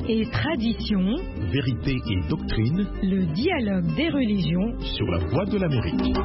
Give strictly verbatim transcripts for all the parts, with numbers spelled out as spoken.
et tradition, vérité et doctrine, le dialogue des religions sur la voie de l'Amérique.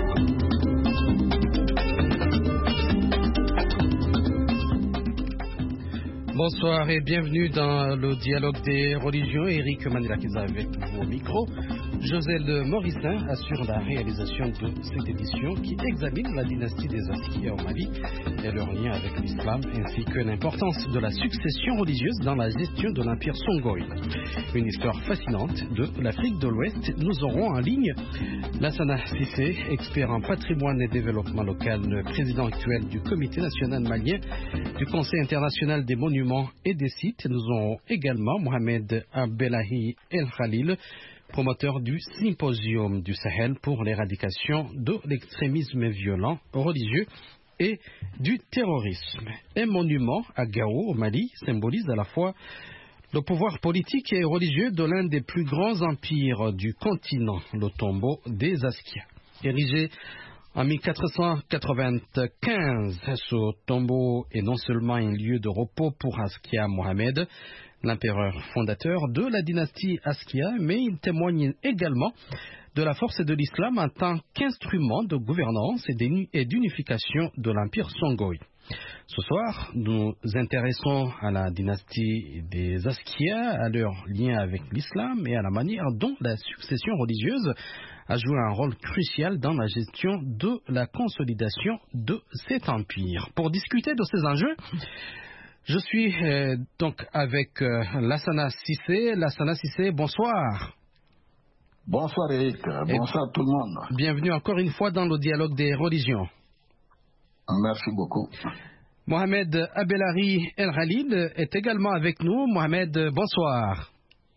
Bonsoir et bienvenue dans le dialogue des religions. Eric Manilakisa avec vous au micro. José Le Morissin assure la réalisation de cette édition qui examine la dynastie des Askia au Mali et leur lien avec l'islam, ainsi que l'importance de la succession religieuse dans la gestion de l'empire Songhai. Une histoire fascinante de l'Afrique de l'Ouest. Nous aurons en ligne Lassana Cissé, expert en patrimoine et développement local, président actuel du Comité national malien du Conseil international des monuments et des sites. Nous aurons également Mohamed Abdelahi El Khalil, promoteur du Symposium du Sahel pour l'éradication de l'extrémisme violent, religieux et du terrorisme. Un monument à Gao, au Mali, symbolise à la fois le pouvoir politique et religieux de l'un des plus grands empires du continent, le tombeau des Askia. Érigé en mille quatre cent quatre-vingt-quinze, ce tombeau est non seulement un lieu de repos pour Askia Mohamed, l'empereur fondateur de la dynastie Askia, mais il témoigne également de la force de l'islam en tant qu'instrument de gouvernance et d'unification de l'empire Songhai. Ce soir, nous nous intéressons à la dynastie des Askia, à leur lien avec l'islam et à la manière dont la succession religieuse a joué un rôle crucial dans la gestion de la consolidation de cet empire. Pour discuter de ces enjeux, je suis euh, donc avec euh, Lassana Cissé. Lassana Cissé, bonsoir. Bonsoir Eric, et bonsoir tout le monde. Bienvenue encore une fois dans le dialogue des religions. Merci beaucoup. Mohamed Abdelahi El Khalil est également avec nous. Mohamed, bonsoir.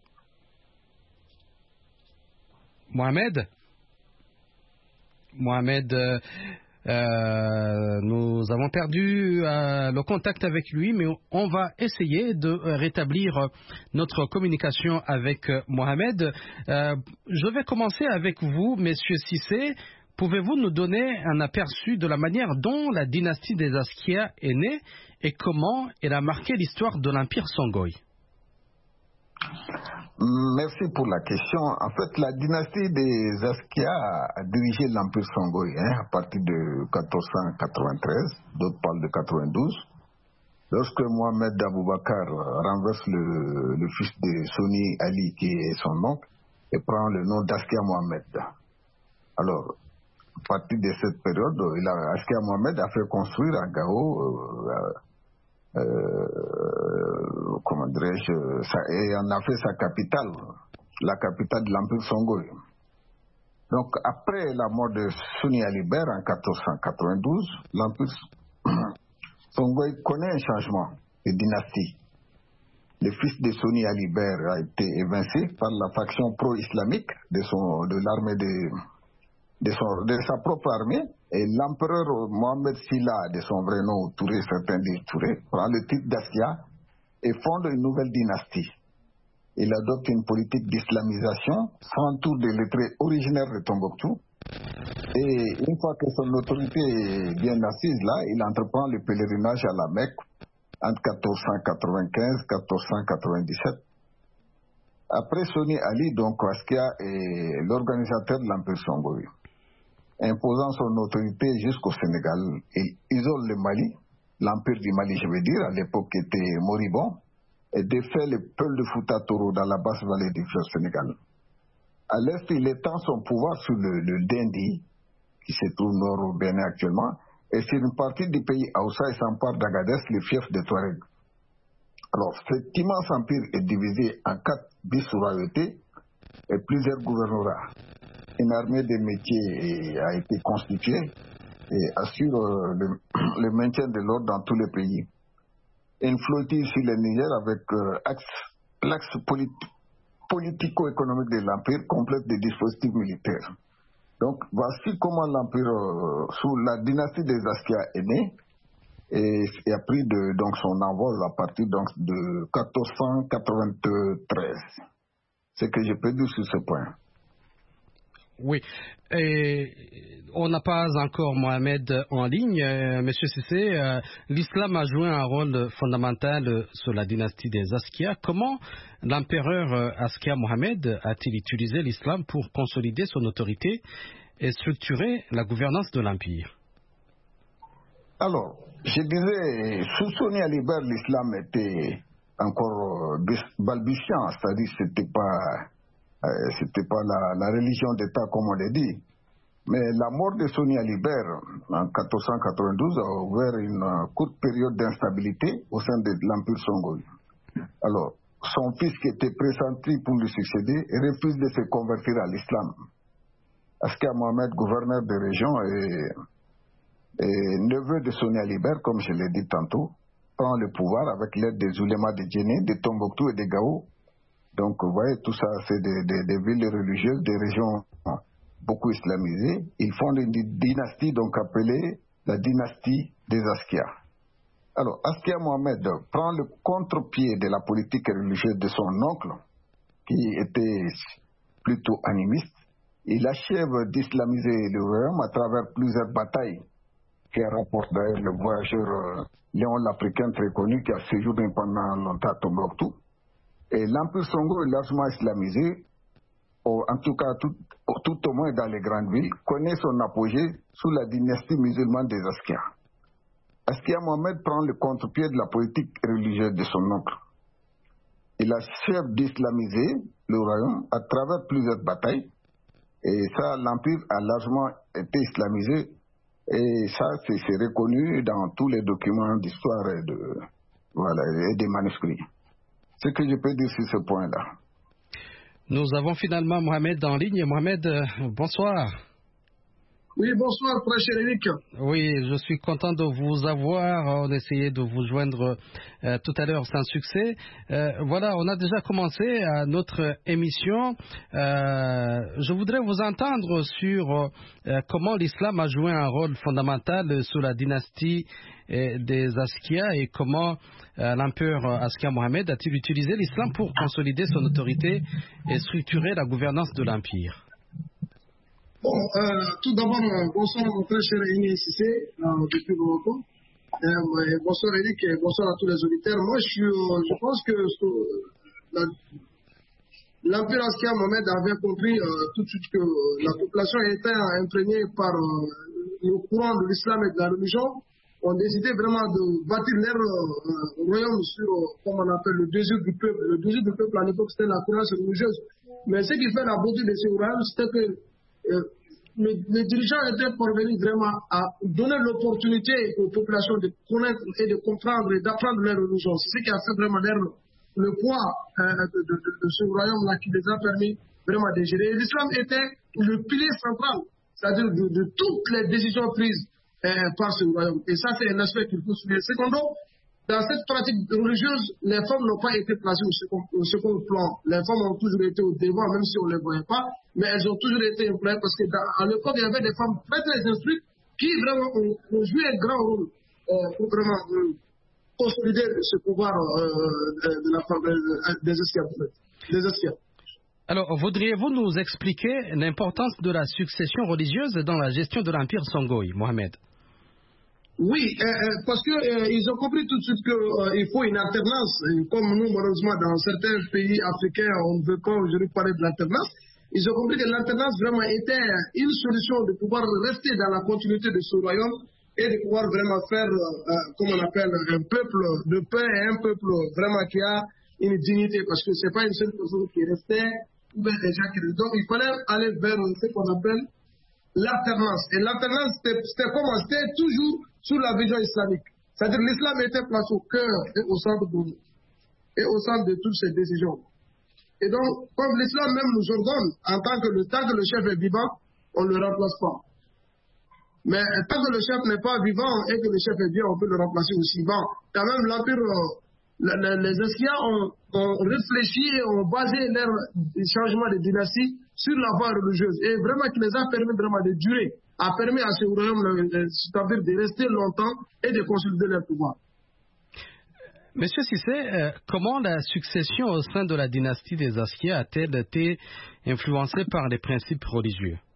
Mohamed Mohamed, euh, euh, nous avons perdu euh, le contact avec lui, mais on va essayer de rétablir notre communication avec euh, Mohamed. Euh, je vais commencer avec vous, Monsieur Cissé. Pouvez-vous nous donner un aperçu de la manière dont la dynastie des Askia est née et comment elle a marqué l'histoire de l'empire Songhai? Merci pour la question. En fait, la dynastie des Askia a dirigé l'empire Songhai hein, à partir de quatorze cent quatre-vingt-treize, d'autres parlent de quatre-vingt-douze. Lorsque Mohamed Aboubakar renverse le, le fils de Soni Ali, qui est son oncle, et prend le nom d'Askia Mohamed. Alors, à partir de cette période, il a, Askia Mohamed a fait construire à Gao, euh, euh, comment dirais-je, et en a fait sa capitale, la capitale de l'Empire Songhai. Donc, après la mort de Soni Alibert en quatorze cent quatre-vingt-douze, l'Empire Songhai connaît un changement de dynastie. Le fils de Soni Alibert a été évincé par la faction pro-islamique de, son, de l'armée de De, son, de sa propre armée, et l'empereur Mohamed Silla, de son vrai nom Touré, certains disent Touré, prend le titre d'Askia et fonde une nouvelle dynastie. Il adopte une politique d'islamisation, s'entoure des lettrés originaires de Tombouctou, et une fois que son autorité est bien assise là, il entreprend le pèlerinage à la Mecque entre quatorze cent quatre-vingt-quinze et quatorze cent quatre-vingt-dix-sept. Après Soni Ali, donc Askia est l'organisateur de l'Empire Songhai. Imposant son autorité jusqu'au Sénégal, il isole le Mali, l'empire du Mali, je veux dire, à l'époque était moribond, et défait le peuple de Fouta Toro dans la basse vallée du fleuve Sénégal. À l'est, il étend son pouvoir sur le, le Dendi, qui se trouve nord au Bénin actuellement, et sur une partie du pays Aoussa, il s'empare d'Agadez, le fief de Touareg. Alors, cet immense empire est divisé en quatre vice-royautés et plusieurs gouvernorats. Une armée de métiers a été constituée et assure le, le maintien de l'ordre dans tous les pays. Une flottille sur le Niger avec euh, l'axe politi- politico-économique de l'empire complète des dispositifs militaires. Donc, voici comment l'empire, euh, sous la dynastie des Askia, est né et, et a pris de, donc son envol à partir donc, de quatorze cent quatre-vingt-treize. C'est ce que je peux dire sur ce point. Oui. Et on n'a pas encore Mohamed en ligne. Euh, Monsieur Cissé, euh, l'islam a joué un rôle fondamental sur la dynastie des Askia. Comment l'empereur euh, Askia Mohamed a-t-il utilisé l'islam pour consolider son autorité et structurer la gouvernance de l'empire? Alors, je disais, sous Soni Alibert, l'islam était encore euh, balbutiant, c'est-à-dire que ce n'était pas... Euh, c'était pas la, la religion d'État comme on l'a dit. Mais la mort de Soni Alibert en quatorze cent quatre-vingt-douze a ouvert une uh, courte période d'instabilité au sein de l'Empire Songhai. Alors, son fils qui était pressenti pour lui succéder refuse de se convertir à l'islam. Askia Mohamed, gouverneur de région et, et neveu de Soni Alibert, comme je l'ai dit tantôt, prend le pouvoir avec l'aide des oulémas de Djenné, de Tombouctou et de Gao. Donc, vous voyez, tout ça, c'est des, des, des villes religieuses, des régions beaucoup islamisées. Ils font une dynastie, donc appelée la dynastie des Askia. Alors, Askia Mohamed prend le contre-pied de la politique religieuse de son oncle, qui était plutôt animiste. Il achève d'islamiser le royaume à travers plusieurs batailles, qui rapporte d'ailleurs le voyageur Léon l'Africain très connu, qui a séjourné pendant longtemps à Tombouctou. Et l'Empire Songhai est largement islamisé, en tout cas tout, tout au moins dans les grandes villes, connaît son apogée sous la dynastie musulmane des Askia. Askia Mohamed prend le contre-pied de la politique religieuse de son oncle. Il achève d'islamiser le royaume à travers plusieurs batailles, et ça, l'Empire a largement été islamisé, et ça, c'est reconnu dans tous les documents d'histoire et, de, voilà, et des manuscrits. Ce que je peux dire sur ce point-là. Nous avons finalement Mohamed en ligne. Mohamed, bonsoir. Oui, bonsoir, très cher Eric. Oui, je suis content de vous avoir. On essayait de vous joindre euh, tout à l'heure sans succès. Euh, voilà, on a déjà commencé euh, notre émission. Euh, je voudrais vous entendre sur euh, comment l'islam a joué un rôle fondamental sous la dynastie euh, des Askia et comment euh, l'empereur Askia Mohamed a-t-il utilisé l'islam pour consolider son autorité et structurer la gouvernance de l'empire. Bon, euh, tout d'abord, euh, bonsoir mon très cher Igné Cissé, euh, depuis Morocco. Euh, bonsoir Eric et bonsoir à tous les auditeurs. Moi, je, suis, euh, je pense que euh, l'Empire Askia Mohamed avait compris euh, tout de suite que la population était imprégnée par euh, le courant de l'islam et de la religion. On décidait vraiment de bâtir leur euh, royaume sur, euh, comme on appelle, le désir du peuple. Le désir du peuple à l'époque, c'était la croyance religieuse. Mais ce qui fait la beauté de ce royaume, c'était que Euh, les, les dirigeants étaient parvenus vraiment à donner l'opportunité aux populations de connaître et de comprendre et d'apprendre leur religion. C'est ce qui a fait vraiment leur, le poids euh, de, de, de, de ce royaume-là qui les a permis vraiment de gérer. Et l'islam était le pilier central, c'est-à-dire de, de toutes les décisions prises euh, par ce royaume. Et ça, c'est un aspect qu'il faut souligner. Secondo, dans cette pratique religieuse, les femmes n'ont pas été placées au second, au second plan. Les femmes ont toujours été au devant, même si on ne les voyait pas, mais elles ont toujours été employées parce qu'à l'époque, il y avait des femmes très très instruites qui vraiment ont, ont joué un grand rôle euh, pour vraiment euh, consolider ce pouvoir euh, de, de la femme, de, des Askia. Alors, voudriez-vous nous expliquer l'importance de la succession religieuse dans la gestion de l'Empire Songhai, Mohamed? Oui, euh, euh, parce qu'ils euh, ont compris tout de suite qu'il euh, faut une alternance. Et comme nous, malheureusement, dans certains pays africains, on ne veut pas aujourd'hui parler de l'alternance. Ils ont compris que l'alternance vraiment était une solution de pouvoir rester dans la continuité de ce royaume et de pouvoir vraiment faire, euh, comme on appelle, un peuple de paix et un peuple vraiment qui a une dignité. Parce que ce n'est pas une seule personne qui restait, ou bien des gens qui restent. Donc, il fallait aller vers ce qu'on appelle l'alternance. Et l'alternance, c'était comment? C'était toujours sous la vision islamique. C'est-à-dire l'islam était placé au cœur et au centre de, et au centre de toutes ces décisions. Et donc, comme l'islam même nous ordonne, en tant que le, tant que le chef est vivant, on ne le remplace pas. Mais tant que le chef n'est pas vivant et que le chef est bien, on peut le remplacer aussi. Bon, quand même, l'empire, les, les Askia ont, ont réfléchi et ont basé leur changement de dynastie sur la voie religieuse. Et vraiment, qui les a permis vraiment de durer, a permis à ce royaume, c'est-à-dire de rester longtemps et de consolider leur pouvoir. Monsieur Cissé, euh, comment la succession au sein de la dynastie des Askia a-t-elle été influencée par les principes religieux?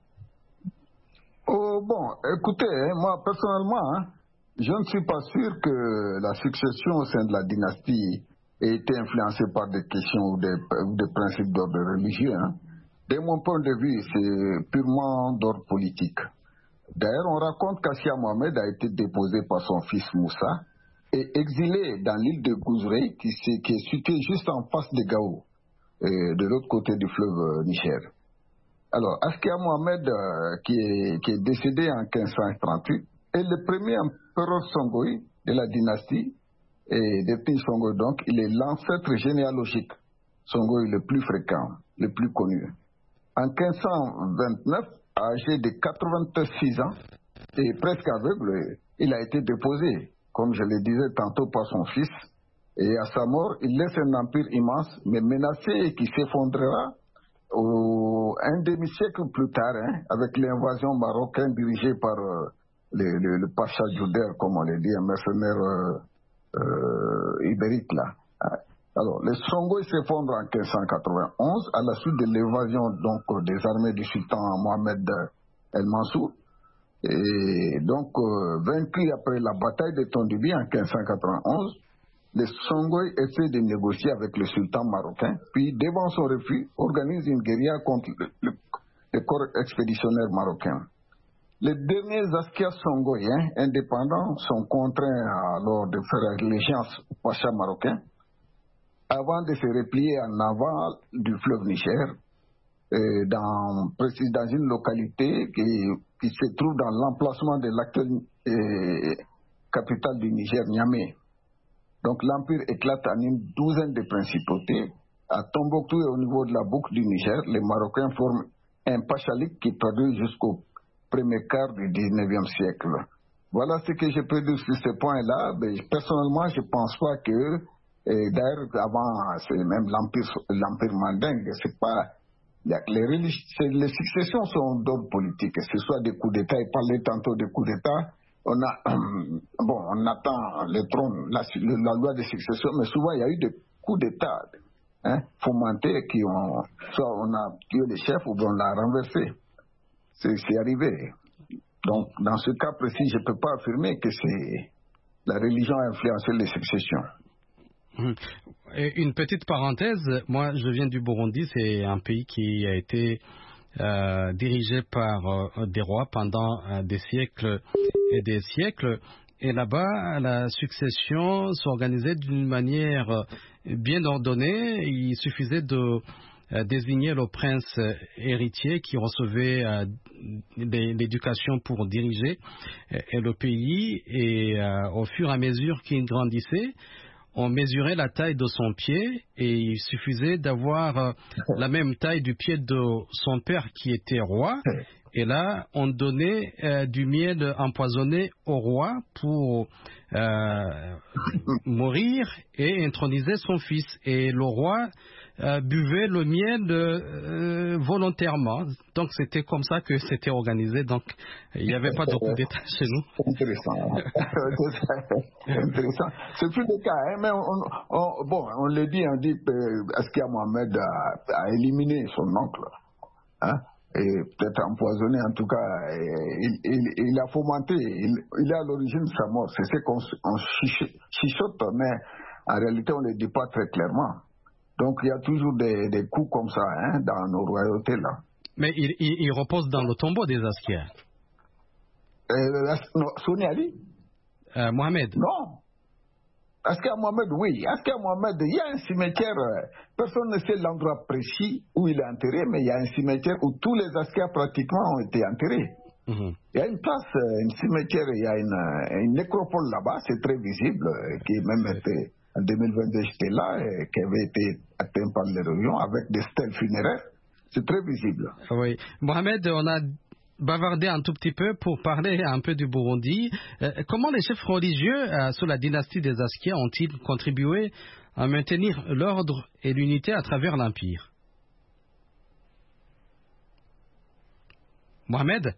Euh, bon, écoutez, hein, moi personnellement, hein, je ne suis pas sûr que la succession au sein de la dynastie ait été influencée par des questions ou des, ou des principes d'ordre religieux. Hein. De mon point de vue, c'est purement d'ordre politique. D'ailleurs, on raconte qu'Askia Mohamed a été déposé par son fils Moussa et exilé dans l'île de Gouzrey, qui, qui est située juste en face de Gao, euh, de l'autre côté du fleuve euh, Niger. Alors, Askia Mohamed, euh, qui, est, qui est décédé en quinze cent trente-huit, est le premier empereur Songhai de la dynastie et depuis Songhai, donc, il est l'ancêtre généalogique Songhai le plus fréquent, le plus connu. En quinze cent vingt-neuf, âgé de quatre-vingt-six ans et presque aveugle, il a été déposé, comme je le disais tantôt, par son fils. Et à sa mort, il laisse un empire immense, mais menacé et qui s'effondrera au, un demi-siècle plus tard, hein, avec l'invasion marocaine dirigée par euh, le, le, le Pacha Djouder, comme on le dit, un mercenaire euh, euh, ibérique là. Alors, le Songhai s'effondre en quinze cent quatre-vingt-onze à la suite de l'évasion donc des armées du sultan Mohamed El Mansour. Et donc, euh, vaincu après la bataille de Tondibi en quinze cent quatre-vingt-onze, le Songhai essaie de négocier avec le sultan marocain, puis devant son refus, organise une guérilla contre le, le, le corps expéditionnaire marocain. Les derniers Askia Songhaïens indépendants sont contraints alors de faire allégeance au pacha marocain avant de se replier en aval du fleuve Niger, euh, dans, précis dans une localité qui, qui se trouve dans l'emplacement de l'actuelle euh, capitale du Niger, Niamey. Donc l'empire éclate en une douzaine de principautés. À Tombouctou et au niveau de la boucle du Niger, les Marocains forment un pachalik qui perdure jusqu'au premier quart du dix-neuvième siècle. Voilà ce que je peux dire sur ce point-là. Mais personnellement, je ne pense pas que, et d'ailleurs, avant, c'est même l'empire, l'empire mandingue, c'est pas, les, les successions sont d'ordre politique, que ce soit des coups d'État. Il parlait tantôt des coups d'État. On a, bon, on attend le trône, la, la loi de succession, mais souvent il y a eu des coups d'État, hein, fomentés qui ont, soit on a tué les chefs ou bien on l'a renversé. C'est, c'est arrivé. Donc, dans ce cas précis, je ne peux pas affirmer que c'est la religion a influencé les successions. Et une petite parenthèse, moi je viens du Burundi, c'est un pays qui a été euh, dirigé par euh, des rois pendant euh, des siècles et des siècles. Et là-bas, la succession s'organisait d'une manière bien ordonnée. Il suffisait de euh, désigner le prince héritier qui recevait euh, l'éducation pour diriger euh, le pays. Et euh, au fur et à mesure qu'il grandissait, on mesurait la taille de son pied et il suffisait d'avoir euh, la même taille du pied de son père qui était roi. Et là, on donnait euh, du miel empoisonné au roi pour euh, mourir et introniser son fils. Et le roi euh, buvait le miel euh, volontairement. Donc, c'était comme ça que c'était organisé. Donc, il n'y avait pas de coup d'État chez nous. Intéressant. Intéressant. C'est plus le cas, hein, mais on, on, bon, on le dit, on dit que Askia Mohamed a, a éliminé son oncle. Hein? Et peut-être empoisonné, en tout cas, il, il, il a fomenté, il, il est à l'origine de sa mort. C'est ce qu'on on chuchote, mais en réalité, on ne le dit pas très clairement. Donc, il y a toujours des, des coups comme ça, hein, dans nos royautés, là. Mais il, il, il repose dans le tombeau des Askia. Euh, Soni Ali euh, Mohamed Non. Askia Mohamed, oui. Askia Mohamed, il y a un cimetière, personne ne sait l'endroit précis où il est enterré, mais il y a un cimetière où tous les Askia pratiquement ont été enterrés. Mm-hmm. Il y a une place, un cimetière, il y a une, une nécropole là-bas, c'est très visible, qui même était, en deux mille vingt-deux, j'étais là, et qui avait été atteint par l'érosion avec des stèles funéraires. C'est très visible. Oui. Mohamed, on a bavarder un tout petit peu pour parler un peu du Burundi. Euh, comment les chefs religieux euh, sous la dynastie des Askia ont-ils contribué à maintenir l'ordre et l'unité à travers l'Empire? Mohamed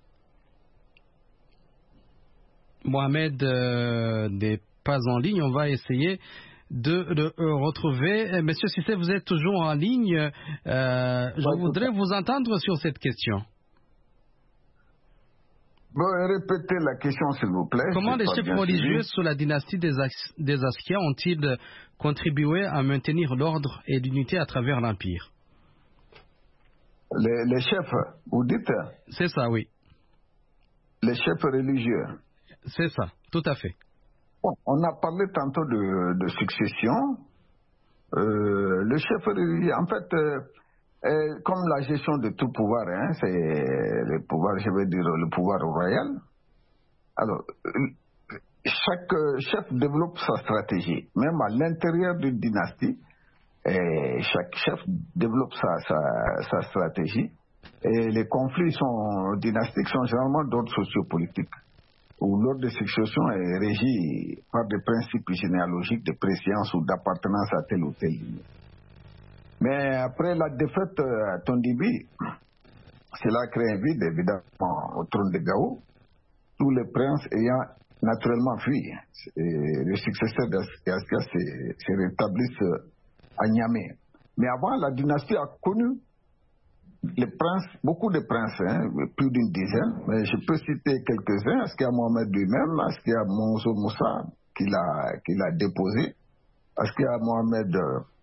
Mohamed euh, n'est pas en ligne. On va essayer de le retrouver. Monsieur Cissé, vous êtes toujours en ligne. Euh, je voudrais vous entendre sur cette question. Bon, répétez la question, s'il vous plaît. Comment les chefs religieux sous la dynastie des, des Askia ont-ils contribué à maintenir l'ordre et l'unité à travers l'Empire? les, les chefs, vous dites? C'est ça, oui. Les chefs religieux. C'est ça, tout à fait. Bon, on a parlé tantôt de, de succession. Euh, le chef religieux, en fait, euh, euh, comme la gestion de tout pouvoir, hein, c'est le pouvoir, je veux dire, le pouvoir royal. Alors, euh, chaque chef développe sa stratégie. Même à l'intérieur d'une dynastie, et chaque chef développe sa, sa, sa stratégie. Et les conflits sont, dynastiques sont généralement d'ordre sociopolitique, où l'ordre de succession est régi par des principes généalogiques de préscience ou d'appartenance à telle ou telle ligne. Mais après la défaite à Tondibi, cela crée un vide évidemment au trône de Gao, tous les princes ayant naturellement fui. Et les successeurs d'Askia se rétablissent à Niamey. Mais avant, la dynastie a connu les princes, beaucoup de princes, hein, plus d'une dizaine, mais je peux citer quelques-uns. Askia Mohamed lui-même, Askia Monzo Moussa, qu'il a, qu'il a déposé, Askia Mohamed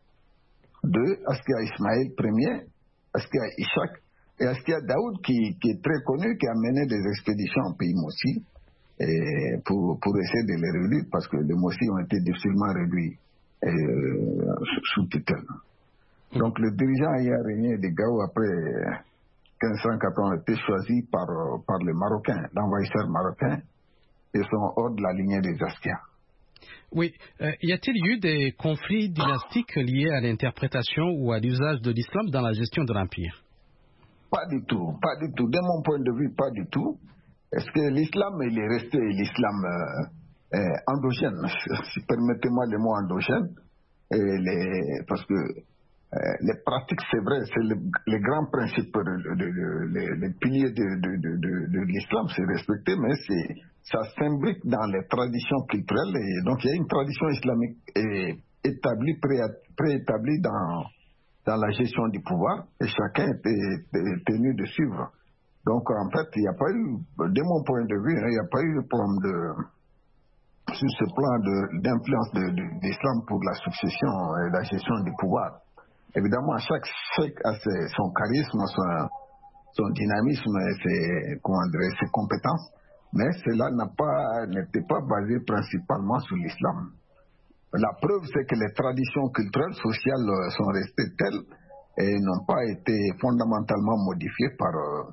deux, Askia Ismaël premier, Askia Ishak, et Askia Daoud, qui, qui est très connu, qui a mené des expéditions en pays Mossi, et pour, pour essayer de les réduire, parce que les Mossi ont été difficilement réduits euh, sous tutelle. Donc le dirigeant ayant régné de Gao après quinze cent quatre-vingts a été choisi par, par les Marocains, l'envahisseur marocain, et sont hors de la lignée des Askia. Oui. Euh, y a-t-il eu des conflits dynastiques liés à l'interprétation ou à l'usage de l'islam dans la gestion de l'Empire? Pas du tout, pas du tout. De mon point de vue, pas du tout. Est-ce que l'islam, il est resté l'islam euh, euh, endogène, si permettez-moi le mot endogène, et les, parce que Euh, les pratiques, c'est vrai, c'est le, les grands principes, de, de, de, de, les piliers de, de, de, de, de l'islam, c'est respecté, mais c'est, ça s'imbrique dans les traditions culturelles. Et donc, il y a une tradition islamique et, établie, pré, préétablie dans, dans la gestion du pouvoir, et chacun est tenu de suivre. Donc, en fait, il n'y a pas eu, de mon point de vue, hein, il n'y a pas eu de problème de, sur ce plan d'influence de, de, de, de l'islam pour la succession et la gestion du pouvoir. Évidemment, chaque chef a ses, son charisme, son, son dynamisme, ses, comment dire, ses compétences, mais cela n'a pas, n'était pas basé principalement sur l'islam. La preuve, c'est que les traditions culturelles, sociales sont restées telles et n'ont pas été fondamentalement modifiées par euh,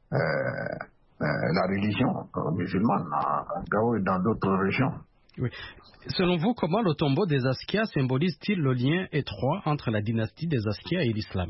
euh, la religion musulmane à Gao et dans d'autres régions. Oui. Selon vous, comment le tombeau des Askia symbolise-t-il le lien étroit entre la dynastie des Askia et l'islam?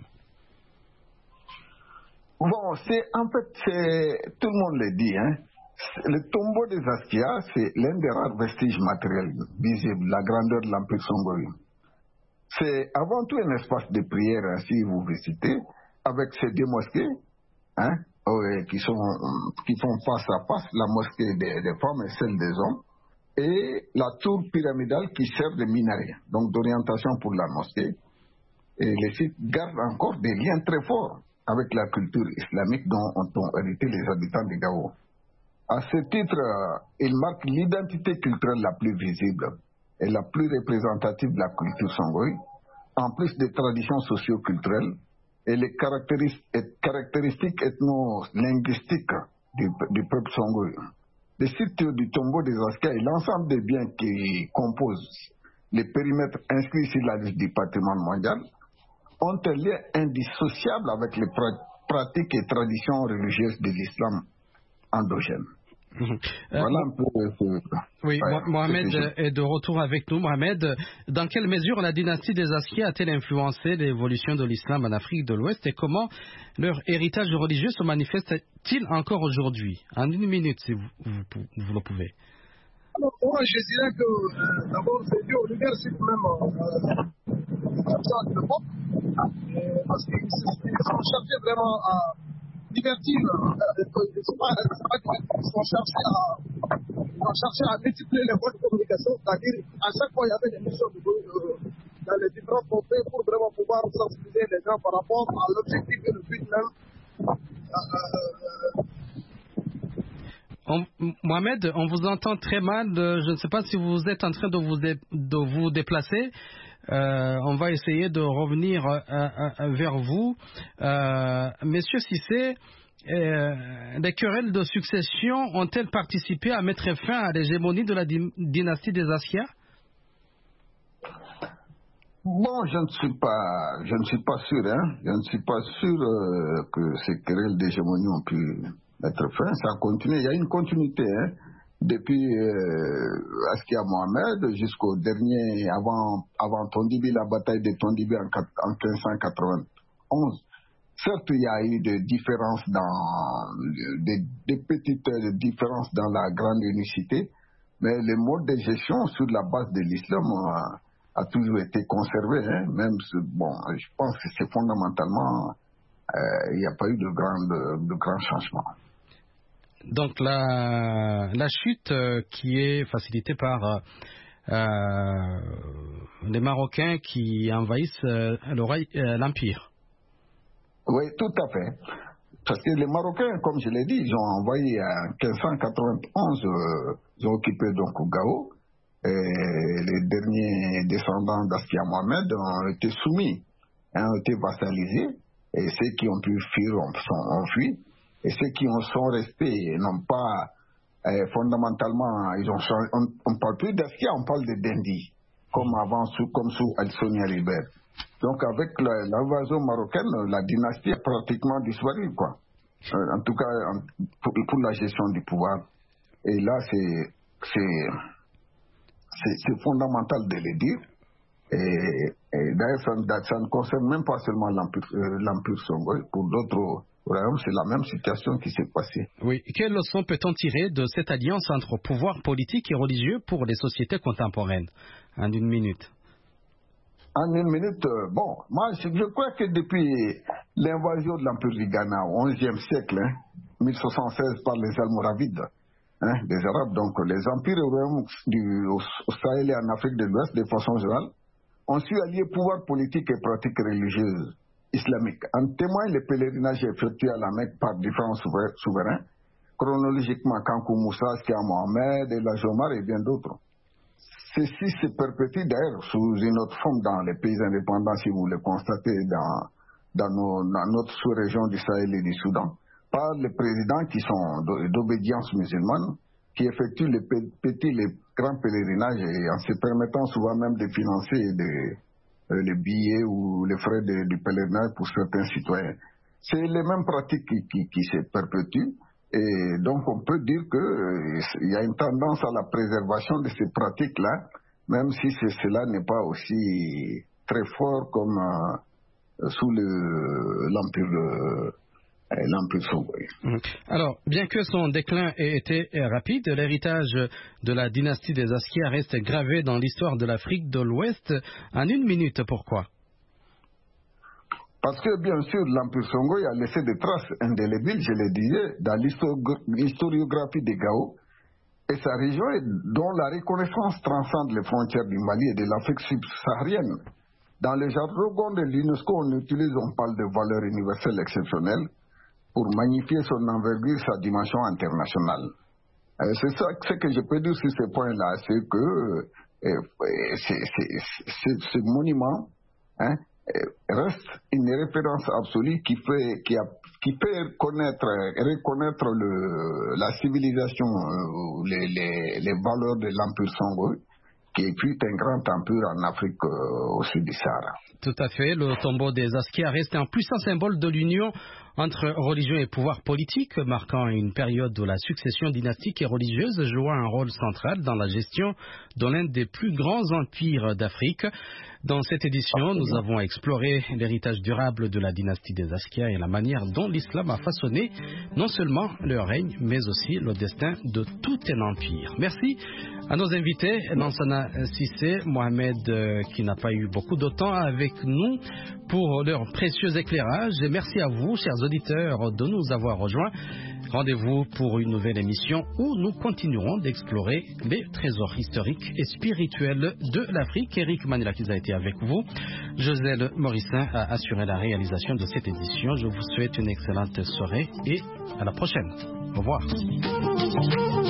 Bon, c'est en fait, c'est, tout le monde le dit, hein. Le tombeau des Askia, c'est l'un des rares vestiges matériels visibles, la grandeur de l'Empire Songhai. C'est avant tout un espace de prière, hein, si vous visitez, avec ces deux mosquées, hein, qui, sont, qui font face à face, la mosquée des, des femmes et celle des hommes, et la tour pyramidale qui sert de minaret, donc d'orientation pour la mosquée. Et les sites gardent encore des liens très forts avec la culture islamique dont ont hérité les habitants de Gao. À ce titre, il marque l'identité culturelle la plus visible et la plus représentative de la culture songhai, en plus des traditions socio-culturelles et les caractéristiques ethno-linguistiques du, du peuple songhai. Le site du tombeau des Askia et l'ensemble des biens qui composent les périmètres inscrits sur la liste du patrimoine mondial ont un lien indissociable avec les pratiques et traditions religieuses de l'islam endogène. Mmh. Voilà euh, un peu. Euh, oui, ouais, Mohamed est de retour avec nous. Mohamed, dans quelle mesure la dynastie des Askia a-t-elle influencé l'évolution de l'islam en Afrique de l'Ouest et comment leur héritage religieux se manifeste-t-il encore aujourd'hui? En une minute, si vous, vous, vous le pouvez. Alors, moi, je dirais que euh, d'abord, c'est dû au leadership même euh, de l'époque, parce qu'ils sont cherchés vraiment à divertir, euh, c'est pas, c'est pas divertir, ils sont cherchés à, ils ont cherché à multiplier les voies de communication, c'est-à-dire à chaque fois il y avait des missions de, euh, dans les différentes contrées pour vraiment pouvoir sensibiliser les gens par rapport à l'objectif et le but même. Euh, euh, On, Mohamed, on vous entend très mal. Je ne sais pas si vous êtes en train de vous, dé, de vous déplacer. Euh, on va essayer de revenir euh, euh, vers vous. Euh, Monsieur Cissé, euh, les querelles de succession ont-elles participé à mettre fin à l'hégémonie de la dy- dynastie des Askia? Bon, je ne suis pas, je ne suis pas sûr, hein. Je ne suis pas sûr euh, que ces querelles d'hégémonie ont pu mettre fin. Ça a continué. Il y a une continuité, hein. Depuis euh, Askia Mohamed jusqu'au dernier, avant, avant Tondibi, la bataille de Tondibi en, en quinze cent quatre-vingt-onze. Certes, il y a eu des différences dans, des, des petites différences dans la grande unicité, mais le mode de gestion sur la base de l'islam a, a toujours été conservé, hein. Même, bon, je pense que c'est fondamentalement, euh, il n'y a pas eu de grands de, de grands changements. Donc la, la chute euh, qui est facilitée par euh, les Marocains qui envahissent euh, l'Empire. Oui, tout à fait. Parce que les Marocains, comme je l'ai dit, ils ont envoyé en quinze cent quatre-vingt-onze, euh, ils ont occupé donc Gao, et les derniers descendants d'Askia Mohamed ont été soumis, hein, ont été vassalisés, et ceux qui ont pu fuir ont, sont, ont fui. Et ceux qui en sont restés n'ont pas, euh, fondamentalement, ils ont changé. On ne parle plus d'Askia, on parle de Dendi, comme avant, sous, comme sous Al-Soni Alibert. Donc avec l'invasion marocaine, la dynastie a pratiquement disparu, quoi. Euh, en tout cas, en, pour, pour la gestion du pouvoir. Et là, c'est, c'est, c'est, c'est fondamental de le dire. Et, et d'ailleurs, ça, ça ne concerne même pas seulement l'Empire, euh, l'Empire Songhai, pour d'autres royaumes, c'est la même situation qui s'est passée. Oui. Quelle leçon peut-on tirer de cette alliance entre pouvoir politique et religieux pour les sociétés contemporaines? En une minute. En une minute, euh, bon, moi je, je crois que depuis l'invasion de l'Empire du Ghana au onzième siècle, hein, mille soixante-seize par les Almoravides, hein, des Arabes, donc les empires et royaumes du, au, au Sahel et en Afrique de l'Ouest, de façon générale, ont su allier pouvoir politique et pratiques religieuses islamiques. En témoigne les pèlerinages effectués à la Mecque par différents souverains, chronologiquement Kankou Moussa, Askia Mohamed, El Hadj Omar et bien d'autres. Ceci se perpétue d'ailleurs sous une autre forme dans les pays indépendants, si vous le constatez dans, dans, nos, dans notre sous-région du Sahel et du Soudan, par les présidents qui sont d'obédience musulmane, qui effectuent les petits, les grands pèlerinages et en se permettant souvent même de financer des, euh, les billets ou les frais de, du pèlerinage pour certains citoyens. C'est les mêmes pratiques qui, qui, qui se perpétuent. Et donc on peut dire qu'il euh, y a une tendance à la préservation de ces pratiques-là, même si cela n'est pas aussi très fort comme euh, sous le, l'Empire, euh, l'Empire Songhai. Alors, bien que son déclin ait été rapide, l'héritage de la dynastie des Askia reste gravé dans l'histoire de l'Afrique de l'Ouest. En une minute, pourquoi? Parce que, bien sûr, l'Empire Songhai a laissé des traces indélébiles, je le disais, dans l'historiographie des Gao et sa région, dont la reconnaissance transcende les frontières du Mali et de l'Afrique subsaharienne. Dans le jargon de l'UNESCO, on utilise, on parle de valeurs universelles exceptionnelles pour magnifier son envergure, sa dimension internationale. Euh, c'est ça ce que je peux dire sur ce point-là, c'est que euh, c'est, c'est, c'est, ce monument, hein, reste une référence absolue qui fait, qui a, qui fait connaître, reconnaître le, la civilisation, euh, les, les, les valeurs de l'Empire Songhai, qui fut un grand empire en Afrique euh, au sud du Sahara. Tout à fait. Le tombeau des Askia reste un puissant symbole de l'union entre religion et pouvoir politique, marquant une période où la succession dynastique et religieuse joua un rôle central dans la gestion de l'un des plus grands empires d'Afrique. Dans cette édition, nous avons exploré l'héritage durable de la dynastie des Askia et la manière dont l'islam a façonné non seulement leur règne, mais aussi le destin de tout un empire. Merci à nos invités, Lansana Cissé, Mohamed, qui n'a pas eu beaucoup de temps avec nous, pour leur précieux éclairage. Et merci à vous, chers auditeurs, de nous avoir rejoints. Rendez-vous pour une nouvelle émission où nous continuerons d'explorer les trésors historiques et spirituels de l'Afrique. Eric Manilakis a été avec vous. Joselle Morissin a assuré la réalisation de cette édition. Je vous souhaite une excellente soirée et à la prochaine. Au revoir.